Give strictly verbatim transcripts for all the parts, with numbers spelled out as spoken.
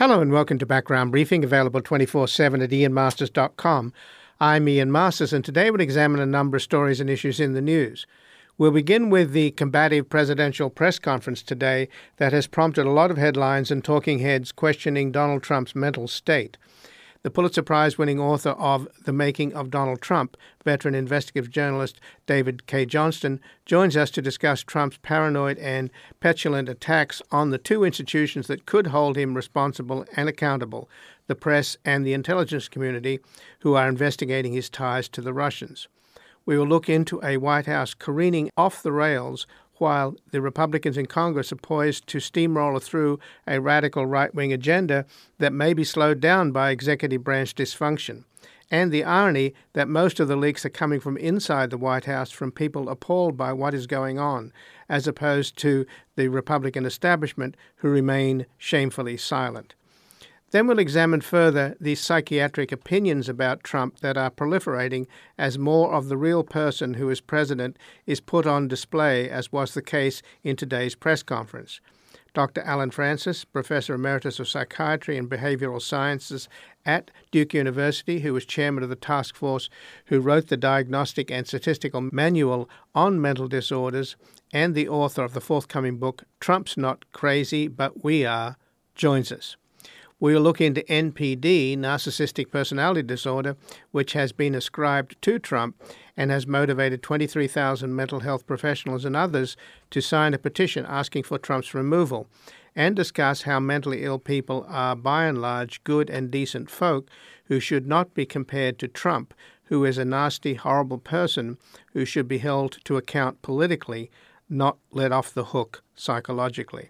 Hello and welcome to Background Briefing, available twenty-four seven at ian masters dot com. I'm Ian Masters, and today we'll examine a number of stories and issues in the news. We'll begin with the combative presidential press conference today that has prompted a lot of headlines and talking heads questioning Donald Trump's mental state. The Pulitzer Prize-winning author of The Making of Donald Trump, veteran investigative journalist David Cay Johnston, joins us to discuss Trump's paranoid and petulant attacks on the two institutions that could hold him responsible and accountable, the press and the intelligence community, who are investigating his ties to the Russians. We will look into a White House careening off the rails while the Republicans in Congress are poised to steamroller through a radical right-wing agenda that may be slowed down by executive branch dysfunction, and the irony that most of the leaks are coming from inside the White House from people appalled by what is going on, as opposed to the Republican establishment who remain shamefully silent. Then we'll examine further the psychiatric opinions about Trump that are proliferating as more of the real person who is president is put on display, as was the case in today's press conference. Doctor Allen Frances, Professor Emeritus of Psychiatry and Behavioral Sciences at Duke University, who was chairman of the task force who wrote the Diagnostic and Statistical Manual on Mental Disorders, and the author of the forthcoming book, Trump's Not Crazy, But We Are, joins us. We'll look into N P D, narcissistic personality disorder, which has been ascribed to Trump and has motivated twenty-three thousand mental health professionals and others to sign a petition asking for Trump's removal, and discuss how mentally ill people are by and large good and decent folk who should not be compared to Trump, who is a nasty, horrible person who should be held to account politically, not let off the hook psychologically.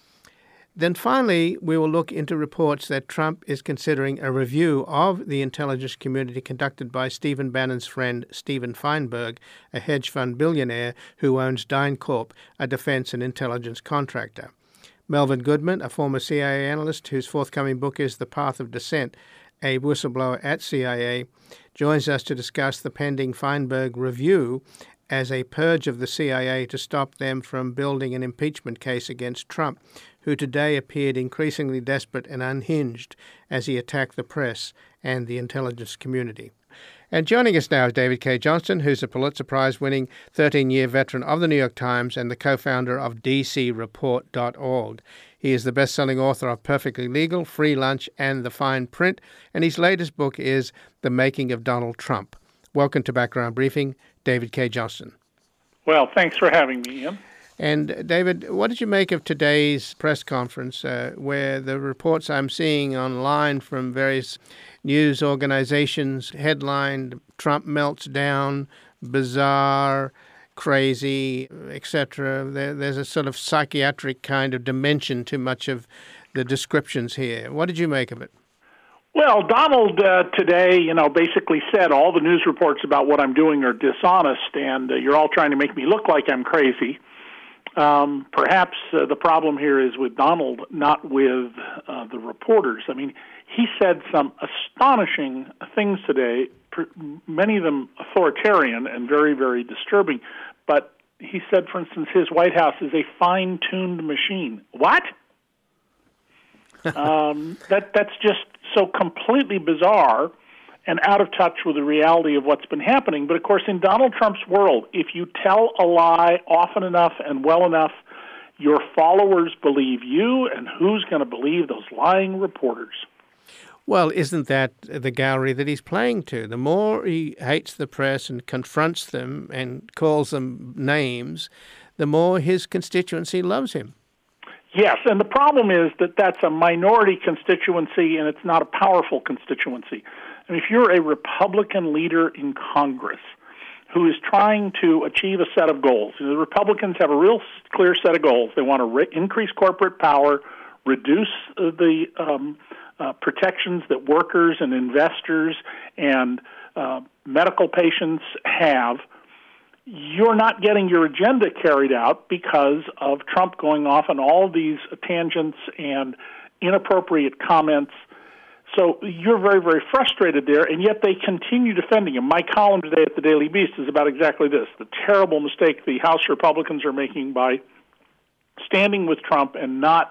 Then finally, we will look into reports that Trump is considering a review of the intelligence community conducted by Stephen Bannon's friend Steven Feinberg, a hedge fund billionaire who owns DynCorp, a defense and intelligence contractor. Melvin Goodman, a former C I A analyst whose forthcoming book is The Path of Dissent, a whistleblower at C I A, joins us to discuss the pending Feinberg review as a purge of the C I A to stop them from building an impeachment case against Trump, who today appeared increasingly desperate and unhinged as he attacked the press and the intelligence community. And joining us now is David Cay Johnston, who's a Pulitzer Prize-winning thirteen-year veteran of the New York Times and the co-founder of D C report dot org. He is the best-selling author of Perfectly Legal, Free Lunch, and The Fine Print, and his latest book is The Making of Donald Trump. Welcome to Background Briefing, David Cay Johnston. Well, thanks for having me, Ian. And David, what did you make of today's press conference uh, where the reports I'm seeing online from various news organizations headlined Trump melts down, bizarre, crazy, et cetera. There, there's a sort of psychiatric kind of dimension to much of the descriptions here. What did you make of it? Well, Donald uh, today, you know, basically said all the news reports about what I'm doing are dishonest, and uh, you're all trying to make me look like I'm crazy. Um, perhaps uh, the problem here is with Donald, not with uh, the reporters. I mean, he said some astonishing things today, per, many of them authoritarian and very, very disturbing. But he said, for instance, his White House is a fine-tuned machine. What? um, that that's just so completely bizarre and out of touch with the reality of what's been happening. But, of course, in Donald Trump's world, if you tell a lie often enough and well enough, your followers believe you, and who's going to believe those lying reporters? Well, isn't that the gallery that he's playing to? The more he hates the press and confronts them and calls them names, the more his constituency loves him. Yes, and the problem is that that's a minority constituency, and it's not a powerful constituency. I mean, if you're a Republican leader in Congress who is trying to achieve a set of goals, you know, the Republicans have a real clear set of goals. They want to re- increase corporate power, reduce uh, the um, uh, protections that workers and investors and uh, medical patients have. You're not getting your agenda carried out because of Trump going off on all these tangents and inappropriate comments. So you're very, very frustrated there, and yet they continue defending him. My column today at the Daily Beast is about exactly this, the terrible mistake the House Republicans are making by standing with Trump and not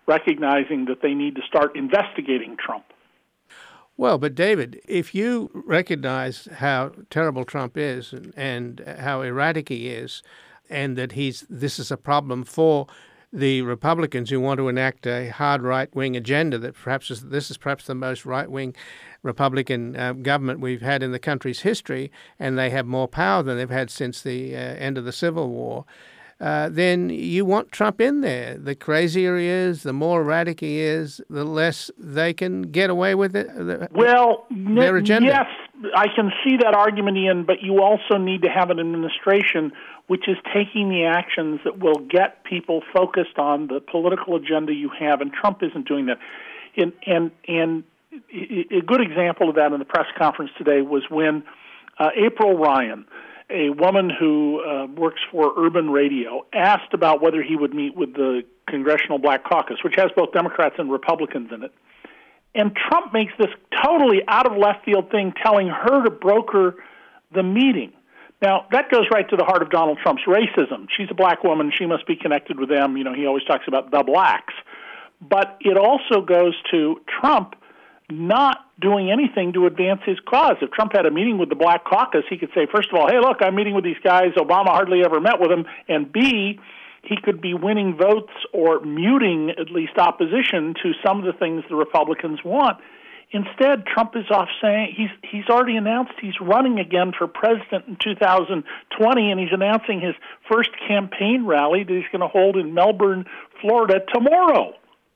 recognizing that they need to start investigating Trump. Well, but David, if you recognize how terrible Trump is and, and how erratic he is, and that he's this is a problem for the Republicans who want to enact a hard right-wing agenda, that perhaps is, this is perhaps the most right-wing Republican uh, government we've had in the country's history, and they have more power than they've had since the uh, end of the Civil War, uh, then you want Trump in there. The crazier he is, the more erratic he is, the less they can get away with it. The, well, their agenda. Yes, I can see that argument, Ian, but you also need to have an administration which is taking the actions that will get people focused on the political agenda you have, and Trump isn't doing that. And, and, and a good example of that in the press conference today was when uh, April Ryan, a woman who uh, works for Urban Radio, asked about whether he would meet with the Congressional Black Caucus, which has both Democrats and Republicans in it. And Trump makes this totally out of left field thing, telling her to broker the meeting. Now, that goes right to the heart of Donald Trump's racism. She's a black woman. She must be connected with them. You know, he always talks about the blacks. But it also goes to Trump not doing anything to advance his cause. If Trump had a meeting with the Black Caucus, he could say, first of all, hey, look, I'm meeting with these guys. Obama hardly ever met with them. And B, he could be winning votes or muting at least opposition to some of the things the Republicans want. Instead, Trump is off saying he's he's already announced he's running again for president in two thousand twenty, and he's announcing his first campaign rally that he's going to hold in Melbourne, Florida tomorrow.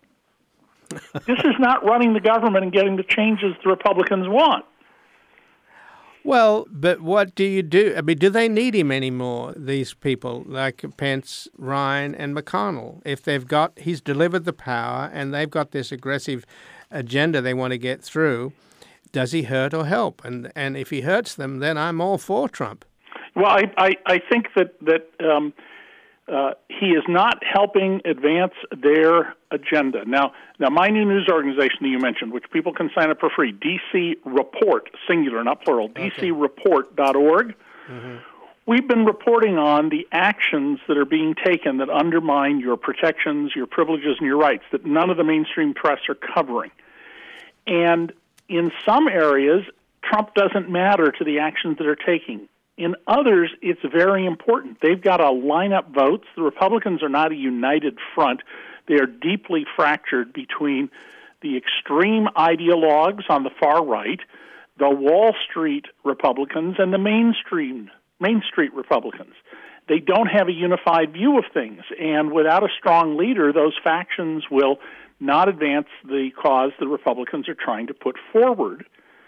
This is not running the government and getting the changes the Republicans want. Well, but what do you do? I mean, do they need him anymore, these people like Pence, Ryan, and McConnell? If they've got, he's delivered the power and they've got this aggressive agenda they want to get through, does he hurt or help? And and if he hurts them, then I'm all for Trump. Well, I, I, I think that, that um, uh, he is not helping advance their agenda. Now, now, my new news organization that you mentioned, which people can sign up for free, D C Report, singular, not plural, okay. D C report dot org. Mm-hmm. We've been reporting on the actions that are being taken that undermine your protections, your privileges, and your rights that none of the mainstream press are covering. And in some areas, Trump doesn't matter to the actions that are taking. In others, it's very important. They've got to line up votes. The Republicans are not a united front. They are deeply fractured between the extreme ideologues on the far right, the Wall Street Republicans, and the mainstream Main Street Republicans. They don't have a unified view of things, and without a strong leader, those factions will not advance the cause the Republicans are trying to put forward.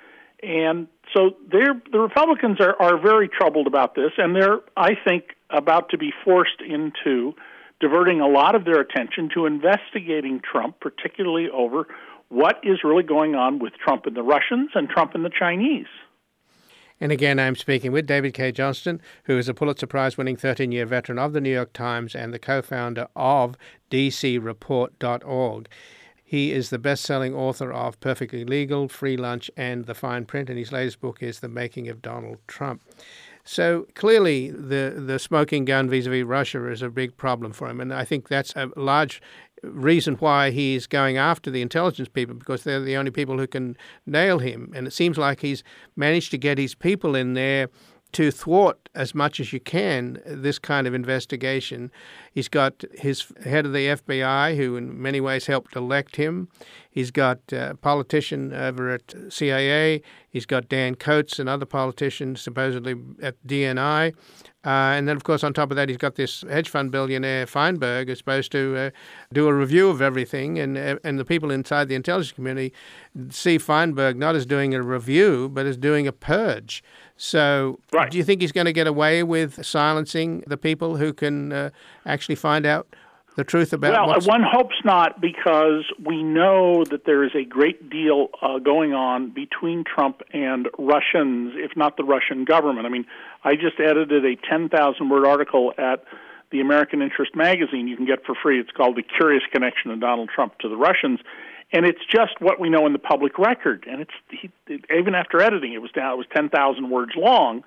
And so they're, the Republicans are, are very troubled about this, and they're, I think, about to be forced into diverting a lot of their attention to investigating Trump, particularly over what is really going on with Trump and the Russians and Trump and the Chinese. And again, I'm speaking with David Cay Johnston, who is a Pulitzer Prize-winning thirteen-year veteran of the New York Times and the co-founder of D C report dot org. He is the best-selling author of Perfectly Legal, Free Lunch, and The Fine Print, and his latest book is The Making of Donald Trump. So clearly the, the smoking gun vis-a-vis Russia is a big problem for him, and I think that's a large reason why he's going after the intelligence people, because they're the only people who can nail him. And it seems like he's managed to get his people in there to thwart as much as you can this kind of investigation. He's got his head of the F B I, who in many ways helped elect him. He's got a politician over at C I A. He's got Dan Coates, another politician supposedly at D N I. Uh, and then, of course, on top of that, he's got this hedge fund billionaire Feinberg who's supposed to uh, do a review of everything. And uh, and the people inside the intelligence community see Feinberg not as doing a review, but as doing a purge. So right. Do you think he's going to get away with silencing the people who can uh, actually find out the truth about well, what's... one hopes not, because we know that there is a great deal uh, going on between Trump and Russians, if not the Russian government. I mean, I just edited a ten thousand word article at the American Interest magazine you can get for free. It's called The Curious Connection of Donald Trump to the Russians. And it's just what we know in the public record. And it's he, even after editing, it was down. It was ten thousand words long.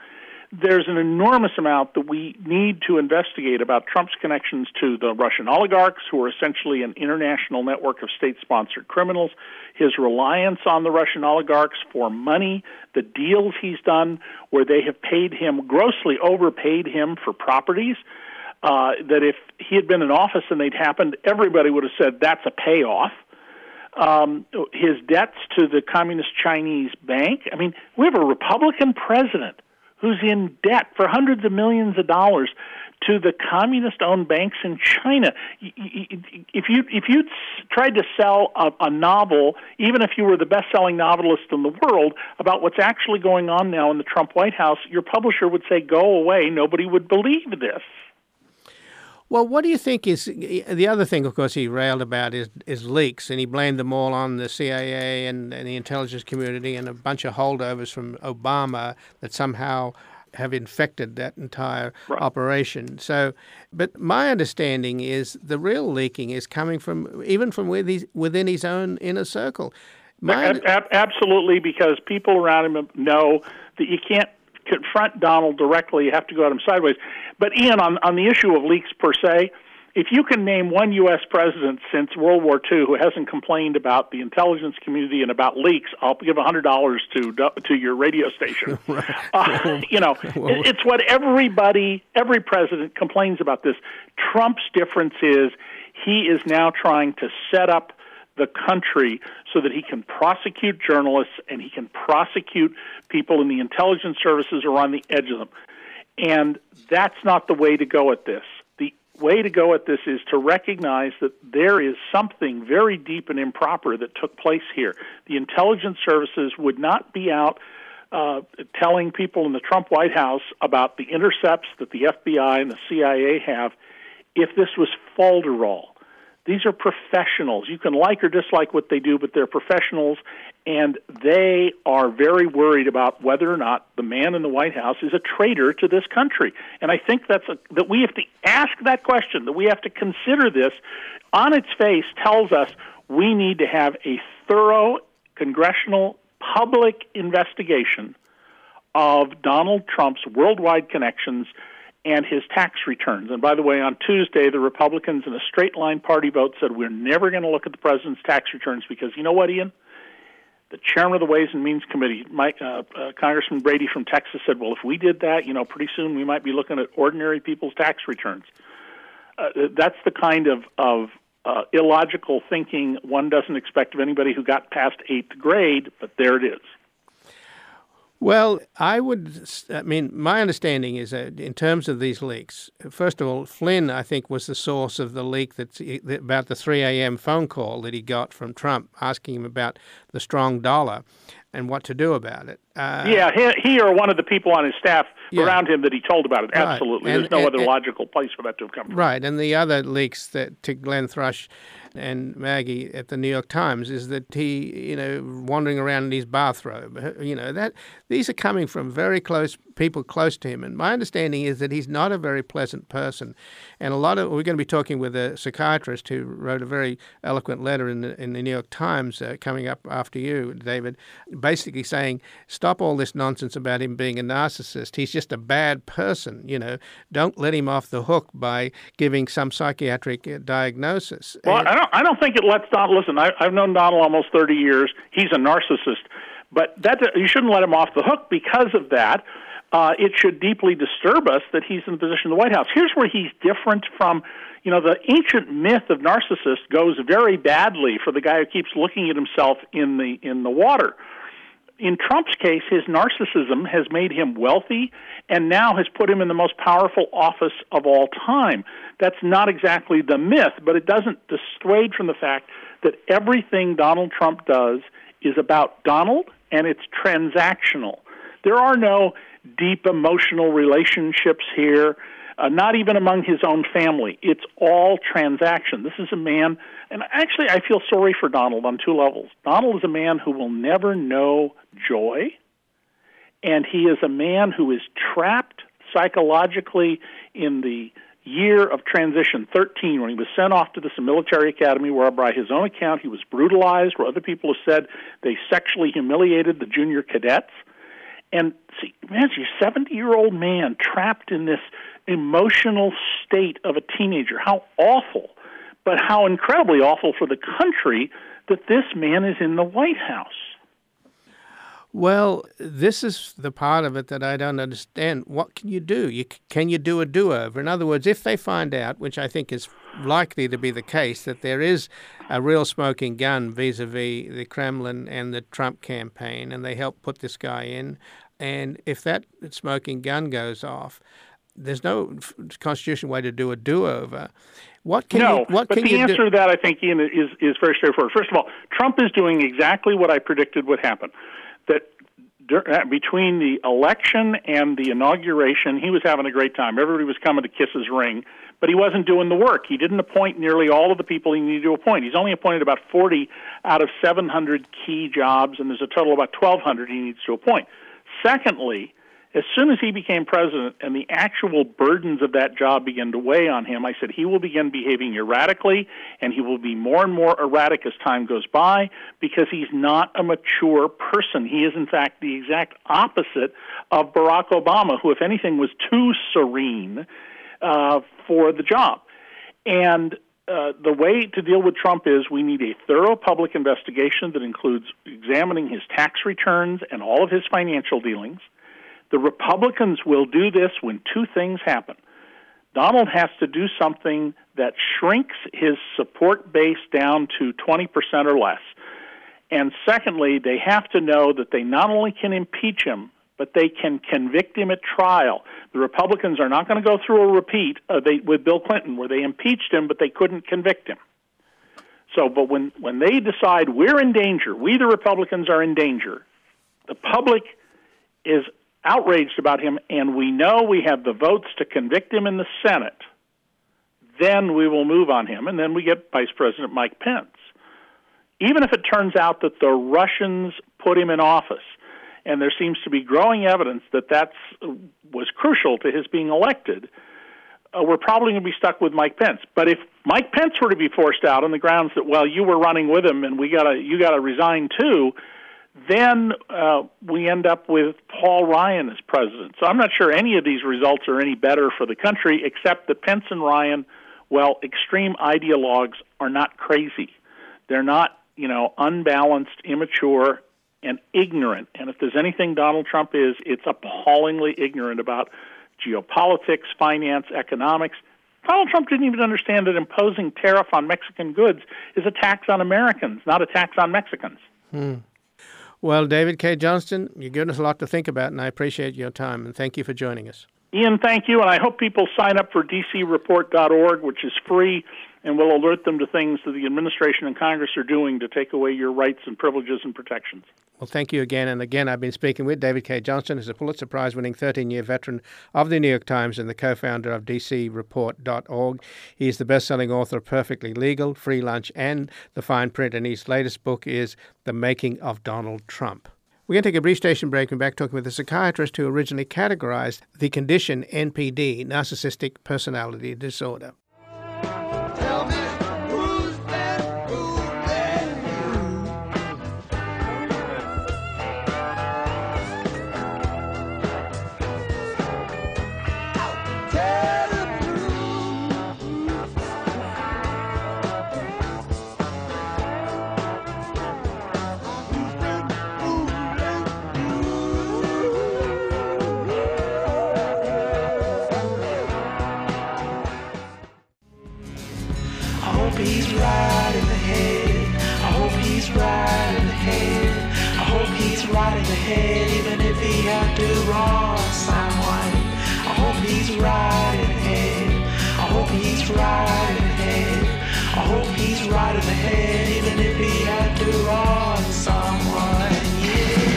there's an enormous amount that we need to investigate about Trump's connections to the Russian oligarchs, who are essentially an international network of state-sponsored criminals, his reliance on the Russian oligarchs for money, the deals he's done where they have paid him, grossly overpaid him for properties, uh, that if he had been in office and they'd happened, everybody would have said that's a payoff. Um, his debts to the Communist Chinese Bank. I mean, we have a Republican president who's in debt for hundreds of millions of dollars to the communist-owned banks in China. If you if you tried to sell a, a novel, even if you were the best-selling novelist in the world, about what's actually going on now in the Trump White House, your publisher would say, go away, nobody would believe this. Well, what do you think is the other thing, of course, he railed about is, is leaks, and he blamed them all on the C I A and, and the intelligence community and a bunch of holdovers from Obama that somehow have infected that entire right. operation. So, but my understanding is the real leaking is coming from even from within his, within his own inner circle. My ab- ab- absolutely, because people around him know that you can't confront Donald directly, you have to go at him sideways. But Ian, on, on the issue of leaks per se, if you can name one U S president since World War Two who hasn't complained about the intelligence community and about leaks, I'll give one hundred dollars to to your radio station. Right. Uh, you know, it, it's what everybody, every president complains about this. Trump's difference is he is now trying to set up the country so that he can prosecute journalists and he can prosecute people in the intelligence services or on the edge of them. And that's not the way to go at this. The way to go at this is to recognize that there is something very deep and improper that took place here. The intelligence services would not be out uh, telling people in the Trump White House about the intercepts that the F B I and the C I A have if this was falderall. These are professionals. You can like or dislike what they do, but they're professionals, and they are very worried about whether or not the man in the White House is a traitor to this country. And I think that's a, that we have to ask that question, that we have to consider this. On its face tells us we need to have a thorough congressional public investigation of Donald Trump's worldwide connections and his tax returns. And by the way, on Tuesday, the Republicans in a straight-line party vote said we're never going to look at the president's tax returns because, you know what, Ian? The chairman of the Ways and Means Committee, Mike, uh, uh, Congressman Brady from Texas, said, well, if we did that, you know, pretty soon we might be looking at ordinary people's tax returns. Uh, that's the kind of, of uh, illogical thinking one doesn't expect of anybody who got past eighth grade, but there it is. Well, I would, I mean, my understanding is that in terms of these leaks, first of all, Flynn, I think, was the source of the leak that's about the three a.m. phone call that he got from Trump asking him about the strong dollar and what to do about it. Uh, yeah, he, he or one of the people on his staff yeah. around him that he told about it. Right. Absolutely. And, There's no and, other and, logical place for that to have come from. Right, and the other leaks that to Glenn Thrush and Maggie at the New York Times is that he, you know, wandering around in his bathrobe. You know, that these are coming from very close people close to him. And my understanding is that he's not a very pleasant person. And a lot of, we're going to be talking with a psychiatrist who wrote a very eloquent letter in the, in the New York Times uh, coming up after you, David, basically saying, stop all this nonsense about him being a narcissist. He's just a bad person, you know. Don't let him off the hook by giving some psychiatric uh, diagnosis. Well, and, I don't, I don't think it lets Donald, listen, I, I've known Donald almost thirty years. He's a narcissist. But that you shouldn't let him off the hook because of that. Uh, it should deeply disturb us that he's in the position of the White House. Here's where he's different from, you know, the ancient myth of narcissist goes very badly for the guy who keeps looking at himself in the in the water. In Trump's case, his narcissism has made him wealthy and now has put him in the most powerful office of all time. That's not exactly the myth, but it doesn't dissuade from the fact that everything Donald Trump does is about Donald, and it's transactional. There are no deep emotional relationships here, uh, not even among his own family. It's all transaction. This is a man, and actually I feel sorry for Donald on two levels. Donald is a man who will never know joy, and he is a man who is trapped psychologically in the year of transition, thirteen, when he was sent off to this military academy where, by his own account, he was brutalized, where other people have said they sexually humiliated the junior cadets. And see, imagine you're a seventy-year-old man trapped in this emotional state of a teenager. How awful, but how incredibly awful for the country that this man is in the White House. Well, this is the part of it that I don't understand. What can you do? You, can you do a do-over? In other words, if they find out, which I think is likely to be the case, that there is a real smoking gun vis-a-vis the Kremlin and the Trump campaign, and they help put this guy in, and if that smoking gun goes off, there's no constitutional way to do a do-over. What can no, you, what but can the you answer do? to that, I think, Ian, is, is very straightforward. First of all, Trump is doing exactly what I predicted would happen. That between the election and the inauguration, he was having a great time. Everybody was coming to kiss his ring, but he wasn't doing the work. He didn't appoint nearly all of the people he needed to appoint. He's only appointed about forty out of seven hundred key jobs, and there's a total of about twelve hundred he needs to appoint. Secondly, as soon as he became president and the actual burdens of that job began to weigh on him, I said he will begin behaving erratically, and he will be more and more erratic as time goes by because he's not a mature person. He is, in fact, the exact opposite of Barack Obama, who, if anything, was too serene uh, for the job. And uh, the way to deal with Trump is we need a thorough public investigation that includes examining his tax returns and all of his financial dealings. The Republicans will do this when two things happen. Donald has to do something that shrinks his support base down to twenty percent or less. And secondly, they have to know that they not only can impeach him, but they can convict him at trial. The Republicans are not going to go through a repeat uh, they, with Bill Clinton, where they impeached him, but they couldn't convict him. So, but when, when they decide we're in danger, we the Republicans are in danger, the public is outraged about him, and we know we have the votes to convict him in the Senate, then we will move on him, and then we get Vice President Mike Pence. Even if it turns out that the Russians put him in office, and there seems to be growing evidence that that was crucial to his being elected, uh, we're probably going to be stuck with Mike Pence. But if Mike Pence were to be forced out on the grounds that, well, you were running with him and we gotta, you got to resign too, then uh, we end up with Paul Ryan as president. So I'm not sure any of these results are any better for the country, except that Pence and Ryan, well, extreme ideologues, are not crazy. They're not, you know, unbalanced, immature, and ignorant. And if there's anything Donald Trump is, it's appallingly ignorant about geopolitics, finance, economics. Donald Trump didn't even understand that imposing tariff on Mexican goods is a tax on Americans, not a tax on Mexicans. Hmm. Well, David Cay Johnston, you've given us a lot to think about, and I appreciate your time, and thank you for joining us. Ian, thank you, and I hope people sign up for D C report dot org, which is free, and will alert them to things that the administration and Congress are doing to take away your rights and privileges and protections. Well, thank you again. And again, I've been speaking with David Cay Johnston, who's a Pulitzer Prize-winning thirteen-year veteran of the New York Times and the co-founder of D C report dot org. He's the best-selling author of Perfectly Legal, Free Lunch, and The Fine Print, and his latest book is The Making of Donald Trump. We're going to take a brief station break and back talking with a psychiatrist who originally categorized the condition N P D, narcissistic personality disorder. Tell me who's been fooling you? Tell the truth. Who's been I hope he's right in the head. I hope he's right in the head. I hope he's right in the head, even if he had to wrong someone. I hope he's right in the head. I hope he's right in the head. I hope he's right in the head, even if he had to wrong someone. Yeah.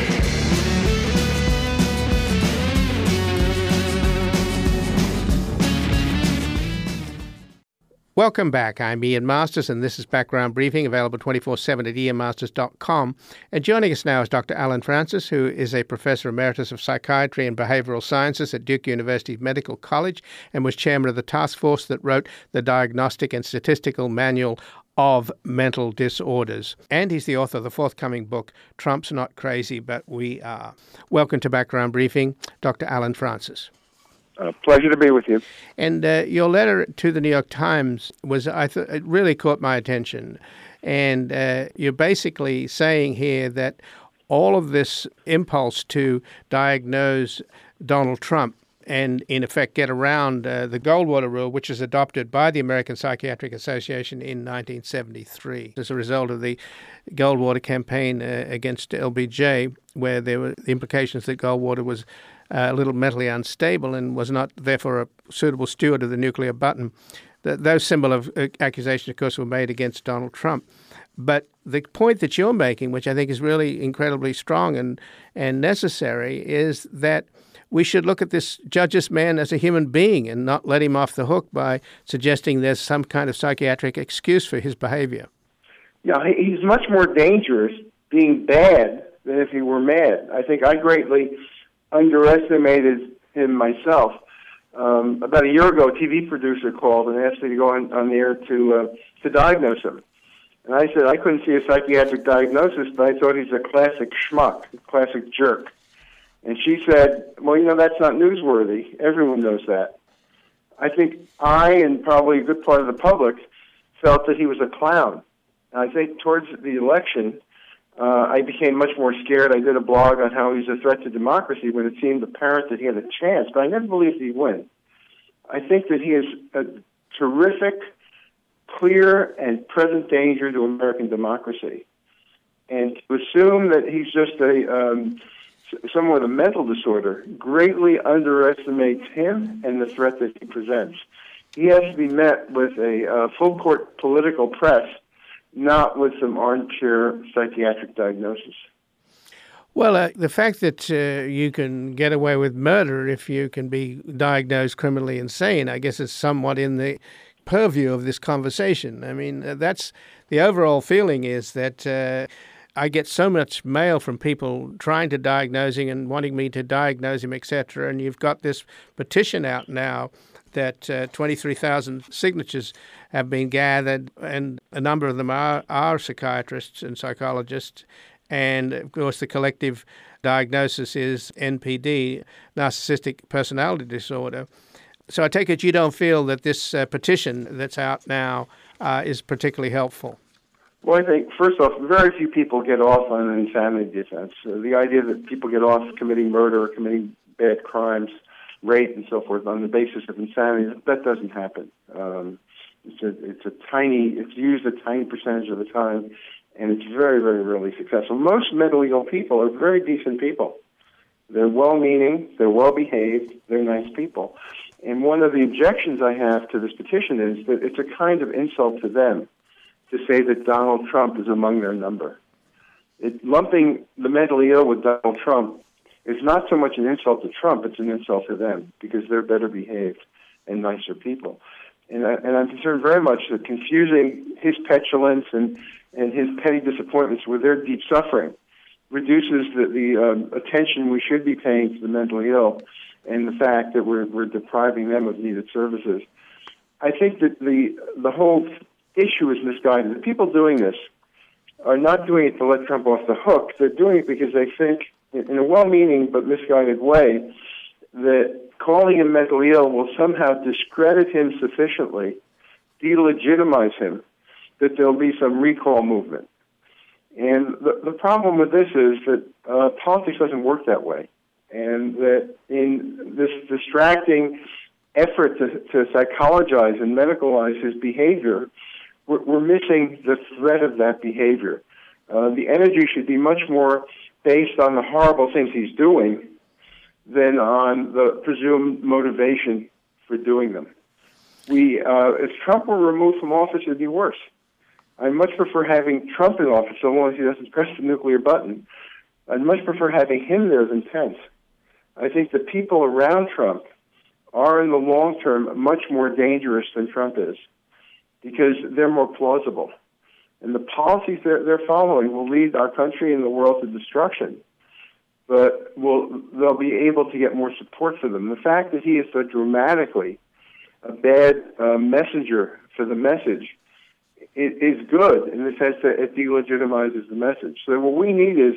Welcome back. I'm Ian Masters, and this is Background Briefing, available twenty-four seven at ian masters dot com. And joining us now is Doctor Allen Frances, who is a Professor Emeritus of Psychiatry and Behavioral Sciences at Duke University Medical College and was chairman of the task force that wrote the Diagnostic and Statistical Manual of mental disorders. And he's the author of the forthcoming book, Trump's Not Crazy, But We Are. Welcome to Background Briefing, Doctor Allen Francis. Uh, pleasure to be with you. And uh, your letter to the New York Times was, I thought, it really caught my attention. And uh, you're basically saying here that all of this impulse to diagnose Donald Trump and, in effect, get around uh, the Goldwater rule, which was adopted by the American Psychiatric Association in nineteen seventy-three as a result of the Goldwater campaign uh, against L B J, where there were the implications that Goldwater was uh, a little mentally unstable and was not, therefore, a suitable steward of the nuclear button. Th- those symbol of uh, accusations, of course, were made against Donald Trump. But the point that you're making, which I think is really incredibly strong and, and necessary, is that we should look at this, judge this man as a human being and not let him off the hook by suggesting there's some kind of psychiatric excuse for his behavior. Yeah, he's much more dangerous being bad than if he were mad. I think I greatly underestimated him myself. Um, about a year ago, a T V producer called and asked me to go on, on the air to uh, to diagnose him. And I said I couldn't see a psychiatric diagnosis, but I thought he's a classic schmuck, a classic jerk. And she said, well, you know, that's not newsworthy. Everyone knows that. I think I and probably a good part of the public felt that he was a clown. And I think towards the election, uh, I became much more scared. I did a blog on how he's a threat to democracy when it seemed apparent that he had a chance, but I never believed he'd win. I think that he is a terrific, clear, and present danger to American democracy. And to assume that he's just a... Um, someone with a mental disorder greatly underestimates him and the threat that he presents. He has to be met with a uh, full-court political press, not with some armchair psychiatric diagnosis. Well, uh, the fact that uh, you can get away with murder if you can be diagnosed criminally insane, I guess is somewhat in the purview of this conversation. I mean, uh, that's the overall feeling is that uh, I get so much mail from people trying to diagnose him and wanting me to diagnose him, et cetera. And you've got this petition out now that uh, twenty-three thousand signatures have been gathered, and a number of them are, are psychiatrists and psychologists. And, of course, the collective diagnosis is N P D, narcissistic personality disorder. So I take it you don't feel that this uh, petition that's out now uh, is particularly helpful. Well, I think, first off, very few people get off on an insanity defense. Uh, the idea that people get off committing murder or committing bad crimes, rape and so forth on the basis of insanity, that doesn't happen. Um, it's a, it's a tiny, it's used a tiny percentage of the time, and it's very, very rarely successful. Most mentally ill people are very decent people. They're well-meaning, they're well-behaved, they're nice people. And one of the objections I have to this petition is that it's a kind of insult to them to say that Donald Trump is among their number. It, lumping the mentally ill with Donald Trump is not so much an insult to Trump, it's an insult to them because they're better behaved and nicer people. And, I, and I'm concerned very much that confusing his petulance and, and his petty disappointments with their deep suffering reduces the, the um, attention we should be paying to the mentally ill and the fact that we're, we're depriving them of needed services. I think that the the whole issue is misguided. The people doing this are not doing it to let Trump off the hook. They're doing it because they think, in a well-meaning but misguided way, that calling him mentally ill will somehow discredit him sufficiently, delegitimize him, that there'll be some recall movement. And the, the problem with this is that uh, politics doesn't work that way, and that in this distracting effort to, to psychologize and medicalize his behavior, we're, we're missing the thread of that behavior. Uh, the energy should be much more based on the horrible things he's doing than on the presumed motivation for doing them. We, uh, if Trump were removed from office, it would be worse. I much prefer having Trump in office so long as he doesn't press the nuclear button. I'd much prefer having him there than Pence. I think the people around Trump are in the long term much more dangerous than Trump is because they're more plausible. And the policies they're, they're following will lead our country and the world to destruction, but will they'll be able to get more support for them. The fact that he is so dramatically a bad uh, messenger for the message is good in the sense that it delegitimizes the message. So what we need is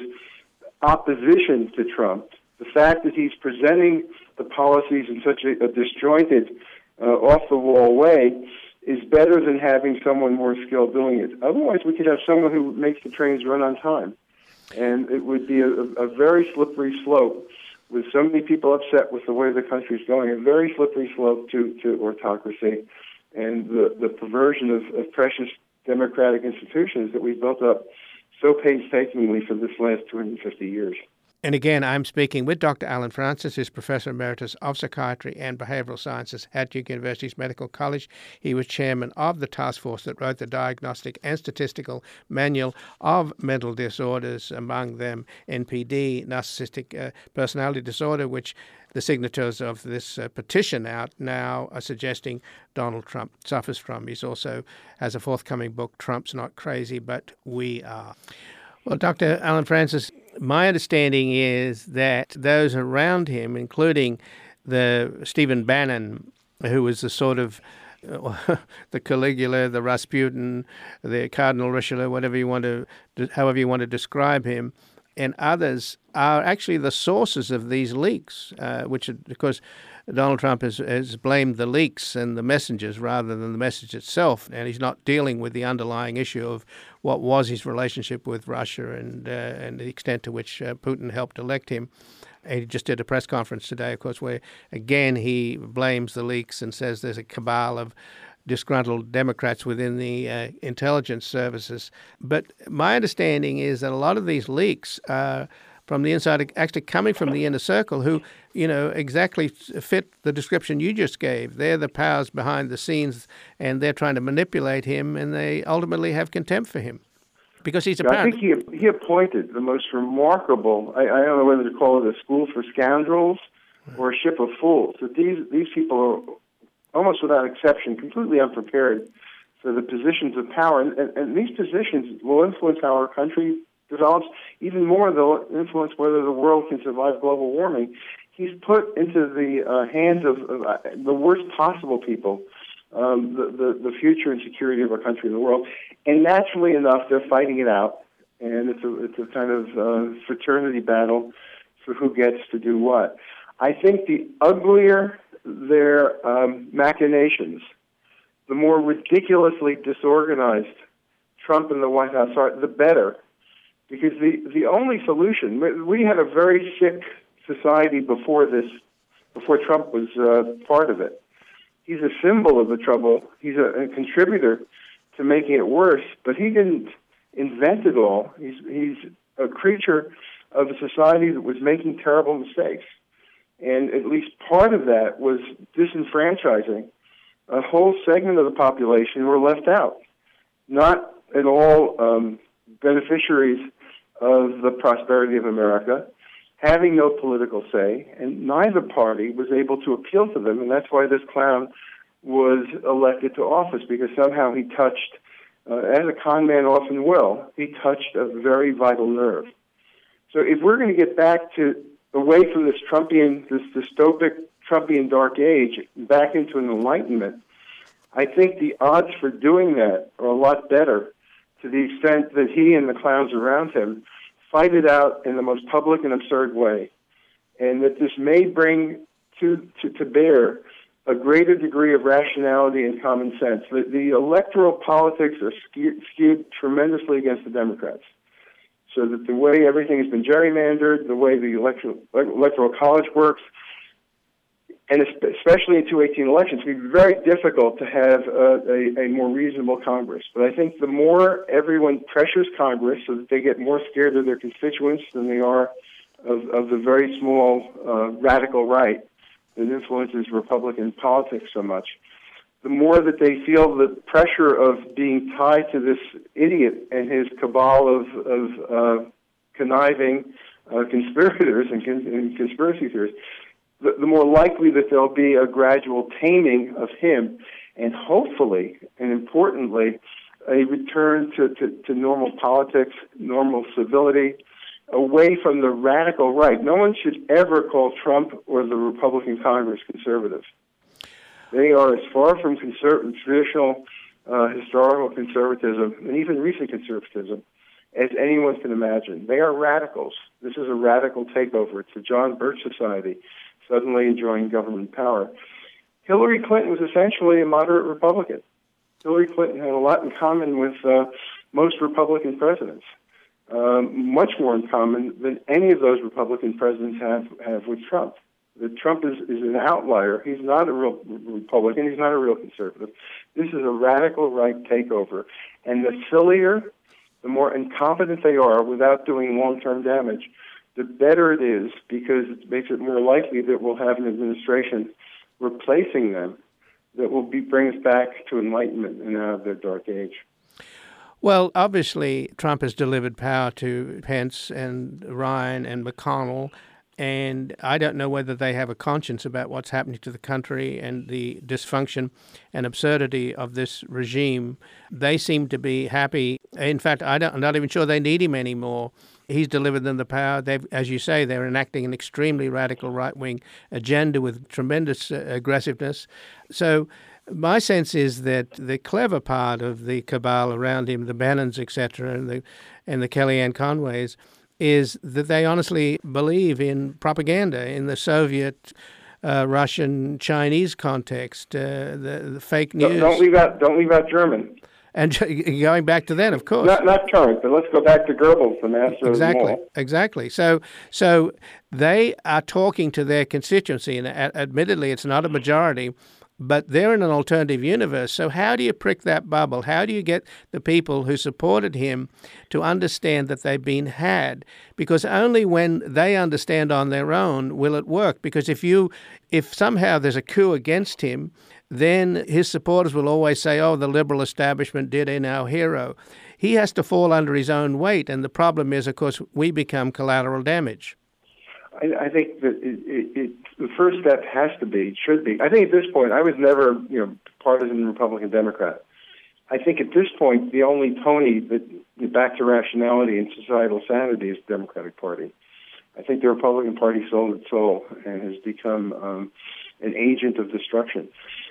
opposition to Trump. The fact that he's presenting the policies in such a, a disjointed, uh, off-the-wall way is better than having someone more skilled doing it. Otherwise, we could have someone who makes the trains run on time. And it would be a, a very slippery slope with so many people upset with the way the country's going, a very slippery slope to, to autocracy and the, the perversion of, of precious democratic institutions that we've built up so painstakingly for this last two hundred fifty years. And again, I'm speaking with Doctor Allen Frances, who's Professor Emeritus of Psychiatry and Behavioral Sciences at Duke University's Medical College. He was chairman of the task force that wrote the Diagnostic and Statistical Manual of Mental Disorders, among them N P D, Narcissistic uh, Personality Disorder, which the signatories of this uh, petition out now are suggesting Donald Trump suffers from. He's also has a forthcoming book, Trump's Not Crazy, But We Are. Well, Doctor Allen Frances, my understanding is that those around him, including the Stephen Bannon, who was the sort of uh, the Caligula, the Rasputin, the Cardinal Richelieu, whatever you want to, however you want to describe him, and others are actually the sources of these leaks, uh, which, because Donald Trump has, has blamed the leaks and the messengers rather than the message itself, and he's not dealing with the underlying issue of what was his relationship with Russia and uh, and the extent to which uh, Putin helped elect him. And he just did a press conference today, of course, where again he blames the leaks and says there's a cabal of disgruntled Democrats within the uh, intelligence services. But my understanding is that a lot of these leaks are from the inside, actually coming from the inner circle, who, you know, exactly fit the description you just gave. They're the powers behind the scenes, and they're trying to manipulate him, and they ultimately have contempt for him because he's a yeah, I think he he appointed the most remarkable, I, I don't know whether to call it a school for scoundrels or a ship of fools. That these, these people are almost without exception completely unprepared for the positions of power, and, and, and these positions will influence how our country develops. Even more, they'll influence whether the world can survive global warming. He's put into the uh, hands of, of uh, the worst possible people um, the, the, the future and security of our country and the world. And naturally enough, they're fighting it out. And it's a, it's a kind of uh, fraternity battle for who gets to do what. I think the uglier their um, machinations, the more ridiculously disorganized Trump and the White House are, the better. Because the, the only solution, we had a very sick society before this, before Trump was uh, part of it. He's a symbol of the trouble. He's a, a contributor to making it worse, but he didn't invent it all. He's, he's a creature of a society that was making terrible mistakes. And at least part of that was disenfranchising a whole segment of the population who were left out, not at all um, beneficiaries of the prosperity of America, having no political say, and neither party was able to appeal to them, and that's why this clown was elected to office, because somehow he touched, uh, as a con man often will, he touched a very vital nerve. So if we're going to get back to, away from this Trumpian, this dystopic Trumpian dark age, back into an enlightenment, I think the odds for doing that are a lot better, to the extent that he and the clowns around him fight it out in the most public and absurd way, and that this may bring to, to, to bear a greater degree of rationality and common sense. The, the electoral politics are skewed, skewed tremendously against the Democrats, so that the way everything has been gerrymandered, the way the electoral, electoral college works, and especially in two eighteen elections, it would be very difficult to have a, a, a more reasonable Congress. But I think the more everyone pressures Congress so that they get more scared of their constituents than they are of, of the very small uh, radical right that influences Republican politics so much, the more that they feel the pressure of being tied to this idiot and his cabal of, of uh, conniving uh, conspirators and, con- and conspiracy theorists, The, the more likely that there'll be a gradual taming of him, and hopefully, and importantly, a return to, to, to normal politics, normal civility, away from the radical right. No one should ever call Trump or the Republican Congress conservative. They are as far from conservative, traditional uh, historical conservatism, and even recent conservatism as anyone can imagine. They are radicals. This is a radical takeover. It's a John Birch society, suddenly enjoying government power. Hillary Clinton was essentially a moderate Republican. Hillary Clinton had a lot in common with uh, most Republican presidents, um, much more in common than any of those Republican presidents have, have with Trump. The Trump is, is an outlier. He's not a real Republican. He's not a real conservative. This is a radical right takeover. And the sillier, the more incompetent they are without doing long-term damage, the better it is, because it makes it more likely that we'll have an administration replacing them that will be, bring us back to enlightenment and out of their dark age. Well, obviously, Trump has delivered power to Pence and Ryan and McConnell, and I don't know whether they have a conscience about what's happening to the country and the dysfunction and absurdity of this regime. They seem to be happy. In fact, I don't, I'm not even sure they need him anymore. He's delivered them the power. They've, as you say, they're enacting an extremely radical right-wing agenda with tremendous uh, aggressiveness. So my sense is that the clever part of the cabal around him, the Bannons, et cetera, and the, and the Kellyanne Conways, is that they honestly believe in propaganda in the Soviet, uh, Russian, Chinese context, uh, the, the fake news. Don't, don't leave out. Don't leave out German. And going back to then, of course. Not not current, but let's go back to Goebbels, the master exactly, of them all. Exactly. So, so they are talking to their constituency, and admittedly, it's not a majority, but they're in an alternative universe. So how do you prick that bubble? How do you get the people who supported him to understand that they've been had? Because only when they understand on their own will it work. Because if you, if somehow there's a coup against him, then his supporters will always say, oh, the liberal establishment did in our hero. He has to fall under his own weight. And the problem is, of course, we become collateral damage. I, I think that it, it, it, the first step has to be, should be. I think at this point, I was never, you know, partisan Republican Democrat. I think at this point, the only pony that back to rationality and societal sanity is the Democratic Party. I think the Republican Party sold its soul and has become um, an agent of destruction.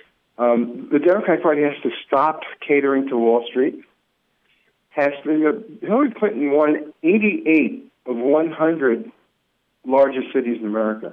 Um, the Democratic Party has to stop catering to Wall Street. Has to, you know, Hillary Clinton won eighty-eight of one hundred largest cities in America.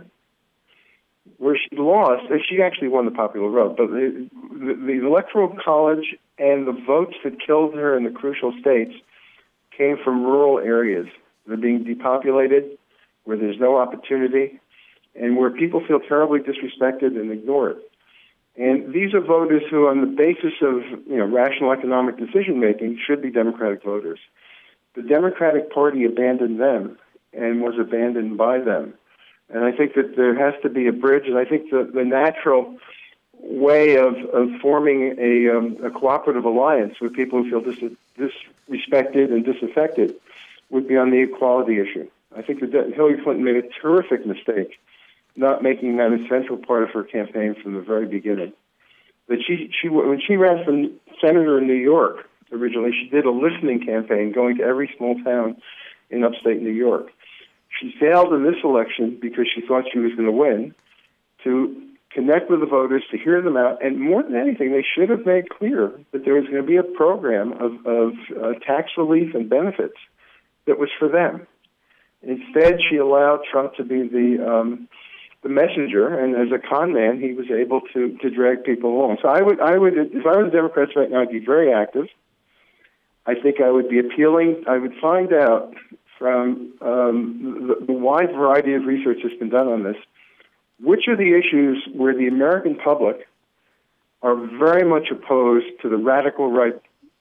Where she lost, she actually won the popular vote, but the, the, the Electoral College and the votes that killed her in the crucial states came from rural areas. They're being depopulated, where there's no opportunity, and where people feel terribly disrespected and ignored. And these are voters who, on the basis of you know rational economic decision-making, should be Democratic voters. The Democratic Party abandoned them and was abandoned by them. And I think that there has to be a bridge, and I think the, the natural way of, of forming a, um, a cooperative alliance with people who feel dis- disrespected and disaffected would be on the equality issue. I think that Hillary Clinton made a terrific mistake not making that a central part of her campaign from the very beginning. But she, she, when she ran for senator in New York originally, she did a listening campaign going to every small town in upstate New York. She failed in this election because she thought she was going to win, to connect with the voters, to hear them out, and more than anything, they should have made clear that there was going to be a program of, of uh, tax relief and benefits that was for them. Instead, she allowed Trump to be the um, the messenger, and as a con man, he was able to, to drag people along. So I would, I would, if I was a Democrat right now, I'd be very active. I think I would be appealing. I would find out from um, the, the wide variety of research that's been done on this, which are the issues where the American public are very much opposed to the radical right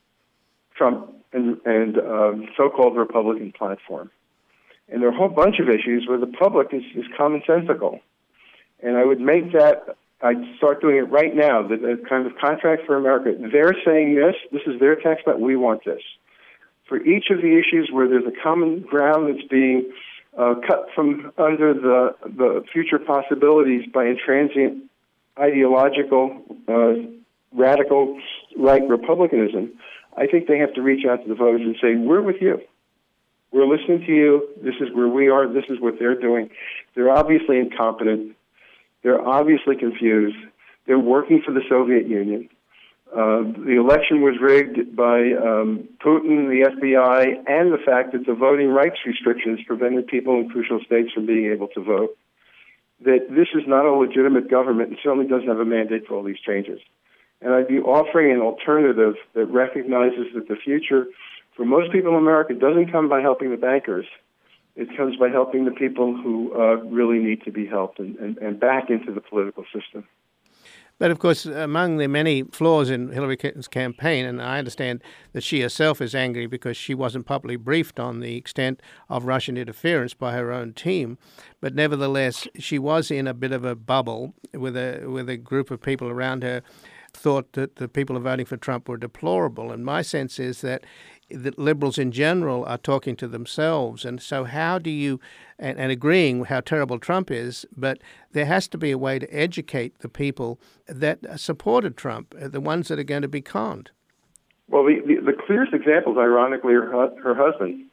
Trump and, and um, so-called Republican platform. And there are a whole bunch of issues where the public is, is commonsensical. And I would make that, I'd start doing it right now, the, the kind of contract for America. They're saying this, this is their tax cut, we want this. For each of the issues where there's a common ground that's being uh, cut from under the, the future possibilities by intransient ideological, uh, radical right republicanism, I think they have to reach out to the voters and say, we're with you. We're listening to you. This is where we are. This is what they're doing. They're obviously incompetent. They're obviously confused. They're working for the Soviet Union. Uh, the election was rigged by um, Putin, the F B I, and the fact that the voting rights restrictions prevented people in crucial states from being able to vote. That this is not a legitimate government and certainly doesn't have a mandate for all these changes. And I'd be offering an alternative that recognizes that the future for most people in America doesn't come by helping the bankers. It comes by helping the people who uh, really need to be helped and, and, and back into the political system. But, of course, among the many flaws in Hillary Clinton's campaign, and I understand that she herself is angry because she wasn't properly briefed on the extent of Russian interference by her own team, but nevertheless, she was in a bit of a bubble with a with a group of people around her thought that the people voting for Trump were deplorable. And my sense is that that liberals in general are talking to themselves. And so how do you, and, and agreeing how terrible Trump is, but there has to be a way to educate the people that supported Trump, the ones that are going to be conned. Well, the, the, the clearest example is, ironically, her, her husband.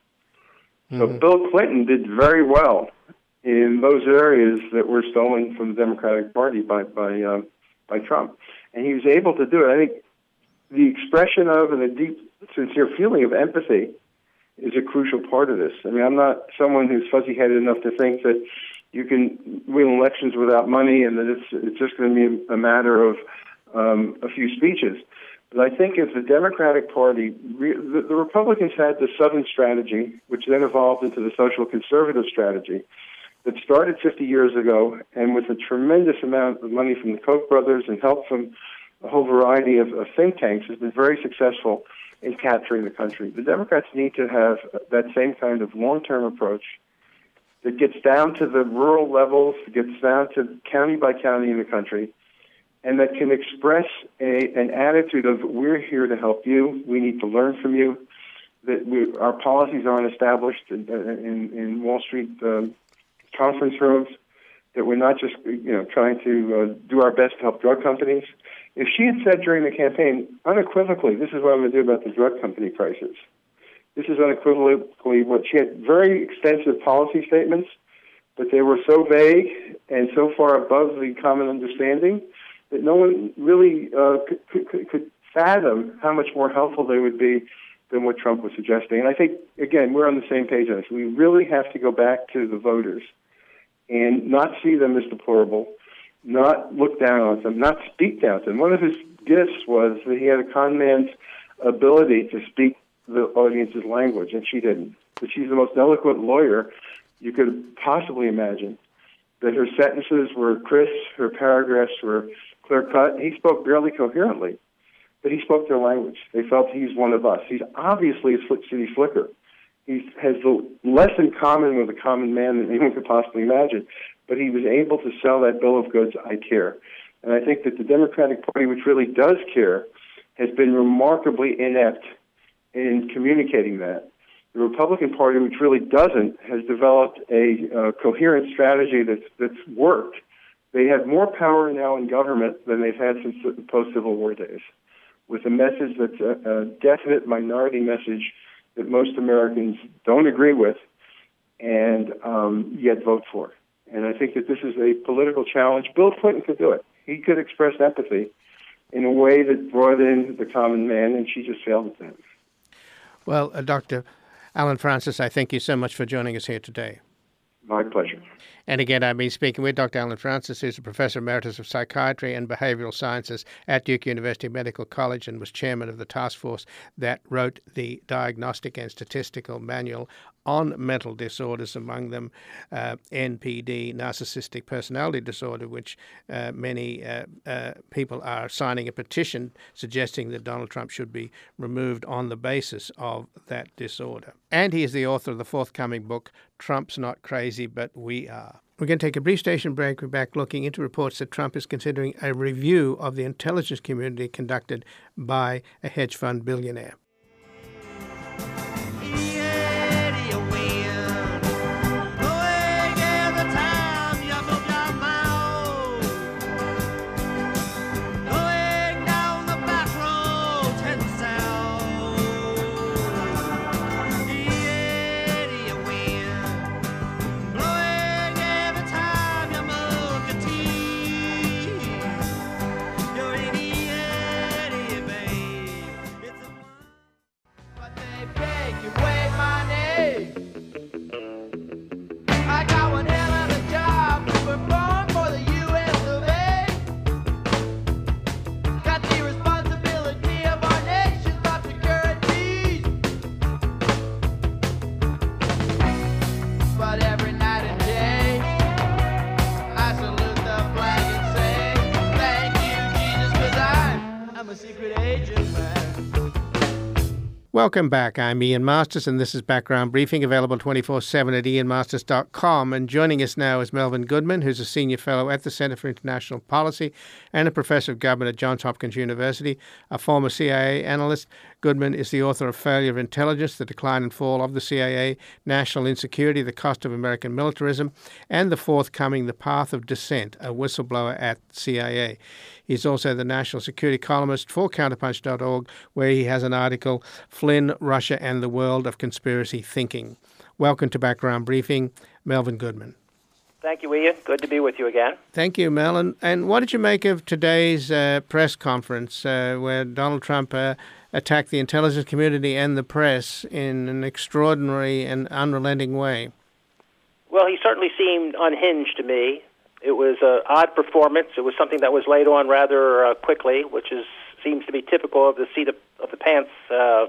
So Mm-hmm. Bill Clinton did very well in those areas that were stolen from the Democratic Party by, by, uh, by Trump. And he was able to do it. I think the expression of and the deep, sincere feeling of empathy is a crucial part of this. I mean, I'm not someone who's fuzzy-headed enough to think that you can win elections without money and that it's it's just going to be a matter of um, a few speeches. But I think if the Democratic Party, the, the Republicans had the Southern strategy, which then evolved into the social conservative strategy, that started fifty years ago, and with a tremendous amount of money from the Koch brothers and help from a whole variety of, of think tanks, has been very successful in capturing the country. The Democrats need to have that same kind of long-term approach that gets down to the rural levels, gets down to county by county in the country, and that can express a, an attitude of, we're here to help you, we need to learn from you, that we, our policies aren't established in, in, in Wall Street um, conference rooms, that we're not just you know trying to uh, do our best to help drug companies. If she had said during the campaign, unequivocally, this is what I'm going to do about the drug company prices, this is unequivocally what she had, very extensive policy statements, but they were so vague and so far above the common understanding that no one really uh, could, could, could fathom how much more helpful they would be than what Trump was suggesting. And I think, again, we're on the same page on this. We really have to go back to the voters and not see them as deplorable, not look down on them, not speak down to them. One of his gifts was that he had a con man's ability to speak the audience's language, and she didn't. But she's the most eloquent lawyer you could possibly imagine. That her sentences were crisp, her paragraphs were clear-cut. He spoke barely coherently, but he spoke their language. They felt he's one of us. He's obviously a city slicker. He has less in common with a common man than anyone could possibly imagine, but he was able to sell that bill of goods, I care. And I think that the Democratic Party, which really does care, has been remarkably inept in communicating that. The Republican Party, which really doesn't, has developed a uh, coherent strategy that's, that's worked. They have more power now in government than they've had since the post-Civil War days, with a message that's a, a definite minority message that most Americans don't agree with and um, yet vote for. And I think that this is a political challenge. Bill Clinton could do it. He could express empathy in a way that brought in the common man, and she just failed at that. Well, uh, Doctor Allen Frances, I thank you so much for joining us here today. My pleasure. And again, I've been speaking with Doctor Allen Frances, who's a professor emeritus of psychiatry and behavioral sciences at Duke University Medical College and was chairman of the task force that wrote the Diagnostic and Statistical Manual on mental disorders, among them uh, N P D, narcissistic personality disorder, which uh, many uh, uh, people are signing a petition suggesting that Donald Trump should be removed on the basis of that disorder. And he is the author of the forthcoming book, Trump's Not Crazy, But We Are. We're going to take a brief station break. We're back looking into reports that Trump is considering a review of the intelligence community conducted by a hedge fund billionaire. secret agent man. Welcome back. I'm Ian Masters, and this is Background Briefing, available twenty-four seven at ian masters dot com. And joining us now is Melvin Goodman, who's a senior fellow at the Center for International Policy and a professor of government at Johns Hopkins University, a former C I A analyst. Goodman is the author of Failure of Intelligence, The Decline and Fall of the C I A, National Insecurity, The Cost of American Militarism, and the forthcoming The Path of Dissent, a whistleblower at C I A. He's also the national security columnist for counterpunch dot org, where he has an article, Flynn, Russia and the World of Conspiracy Thinking. Welcome to Background Briefing, Melvin Goodman. Thank you, Ian. Good to be with you again. Thank you, Mel. And, and what did you make of today's uh, press conference uh, where Donald Trump uh, attacked the intelligence community and the press in an extraordinary and unrelenting way? Well, he certainly seemed unhinged to me. It was an odd performance. It was something that was laid on rather uh, quickly, which is seems to be typical of the seat of, of the pants uh,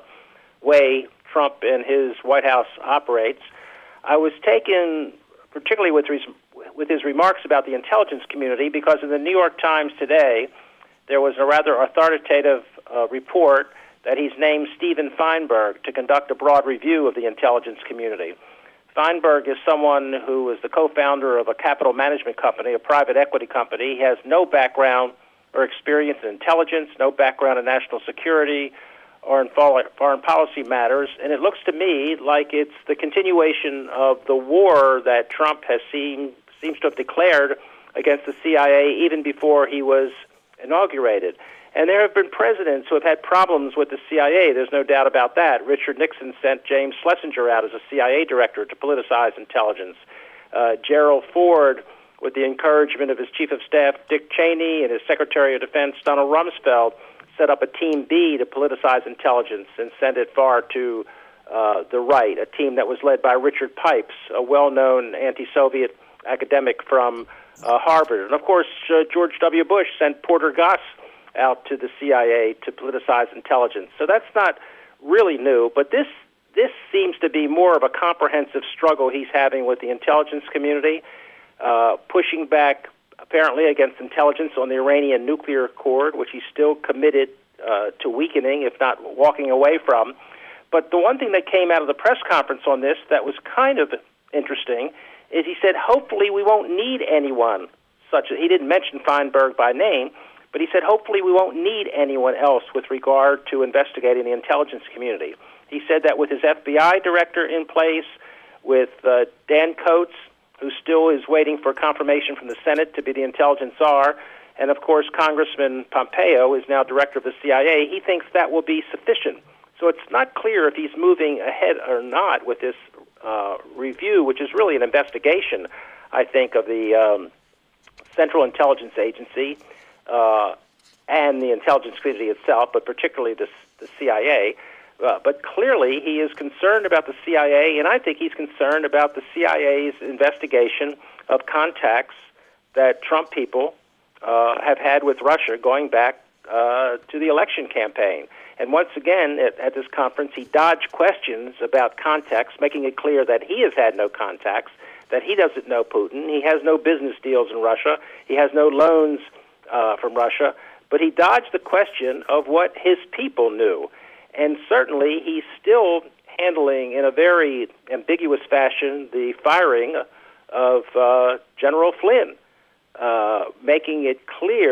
way Trump and his White House operates. I was taken particularly with his, with his remarks about the intelligence community because in the New York Times today there was a rather authoritative uh, report that he's named Steven Feinberg to conduct a broad review of the intelligence community. Feinberg is someone who is the co-founder of a capital management company, a private equity company. He has no background or experience in intelligence, no background in national security or in foreign policy matters, and it looks to me like it's the continuation of the war that Trump has seen, seems to have declared against the C I A even before he was inaugurated. And there have been presidents who have had problems with the C I A. There's no doubt about that. Richard Nixon sent James Schlesinger out as a C I A director to politicize intelligence. Uh, Gerald Ford, with the encouragement of his chief of staff, Dick Cheney, and his Secretary of Defense, Donald Rumsfeld, set up a Team B to politicize intelligence and send it far to uh, the right, a team that was led by Richard Pipes, a well-known anti-Soviet academic from uh, Harvard. And, of course, uh, George W. Bush sent Porter Goss out to the C I A to politicize intelligence. So that's not really new, but this this seems to be more of a comprehensive struggle he's having with the intelligence community, uh, pushing back apparently against intelligence on the Iranian nuclear accord, which he's still committed uh, to weakening, if not walking away from. But the one thing that came out of the press conference on this that was kind of interesting is he said, hopefully we won't need anyone such as, he didn't mention Feinberg by name, but he said, hopefully we won't need anyone else with regard to investigating the intelligence community. He said that with his F B I director in place, with uh, Dan Coats, who still is waiting for confirmation from the Senate to be the intelligence czar, and of course Congressman Pompeo is now director of the C I A, he thinks that will be sufficient. So it's not clear if he's moving ahead or not with this uh, review, which is really an investigation, I think, of the um, Central Intelligence Agency, Uh, and the intelligence community itself, but particularly the, the C I A. Uh, but clearly he is concerned about the C I A, and I think he's concerned about the C I A's investigation of contacts that Trump people uh, have had with Russia going back uh, to the election campaign. And once again, at, at this conference, he dodged questions about contacts, making it clear that he has had no contacts, that he doesn't know Putin, he has no business deals in Russia, he has no loans Uh, from Russia, but he dodged the question of what his people knew. And certainly he's still handling in a very ambiguous fashion the firing of uh, General Flynn, uh, making it clear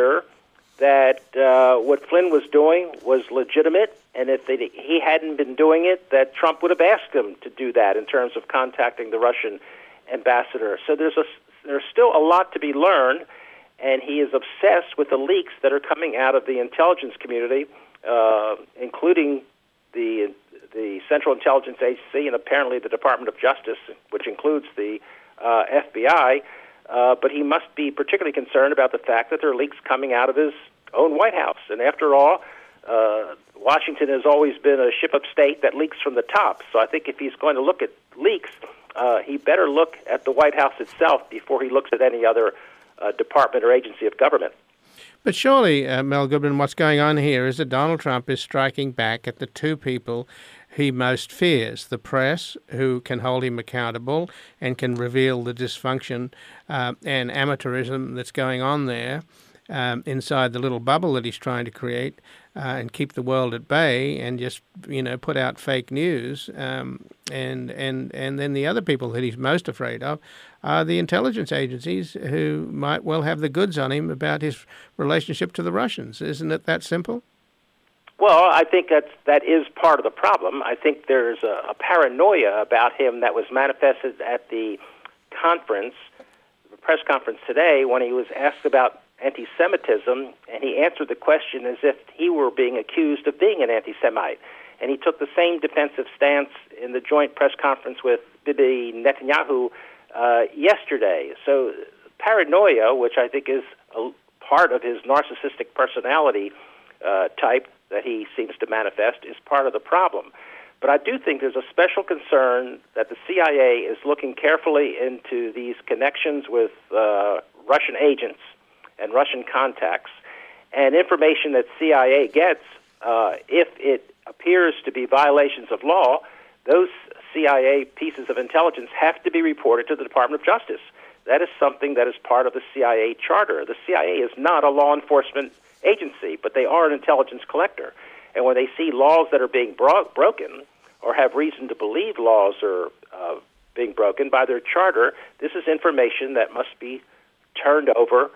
that uh, what Flynn was doing was legitimate, and if they, he hadn't been doing it, that Trump would have asked him to do that in terms of contacting the Russian ambassador. So there's a, there's still a lot to be learned, and he is obsessed with the leaks that are coming out of the intelligence community, uh, including the the Central Intelligence Agency and apparently the Department of Justice, which includes the uh, F B I. Uh, but he must be particularly concerned about the fact that there are leaks coming out of his own White House. And after all, uh, Washington has always been a ship of state that leaks from the top. So I think if he's going to look at leaks, uh, he better look at the White House itself before he looks at any other Uh, department or agency of government. But surely, uh, Mel Goodman, what's going on here is that Donald Trump is striking back at the two people he most fears, the press, who can hold him accountable and can reveal the dysfunction uh, and amateurism that's going on there, um, inside the little bubble that he's trying to create uh, and keep the world at bay and just, you know, put out fake news. Um, and, and, and then the other people that he's most afraid of are the intelligence agencies who might well have the goods on him about his relationship to the Russians. Isn't it that simple? Well, I think that's, that is part of the problem. I think there's a, a paranoia about him that was manifested at the conference, the press conference today, when he was asked about anti-Semitism, and he answered the question as if he were being accused of being an anti-Semite. And he took the same defensive stance in the joint press conference with Bibi Netanyahu uh, yesterday. So paranoia, which I think is a part of his narcissistic personality uh, type, that he seems to manifest, is part of the problem. But I do think there's a special concern that the C I A is looking carefully into these connections with uh, Russian agents and Russian contacts, and information that C I A gets, uh, if it appears to be violations of law, those C I A pieces of intelligence have to be reported to the Department of Justice. That is something that is part of the C I A charter. The C I A is not a law enforcement agency, but they are an intelligence collector. And when they see laws that are being bro- broken or have reason to believe laws are uh, being broken by their charter, this is information that must be turned over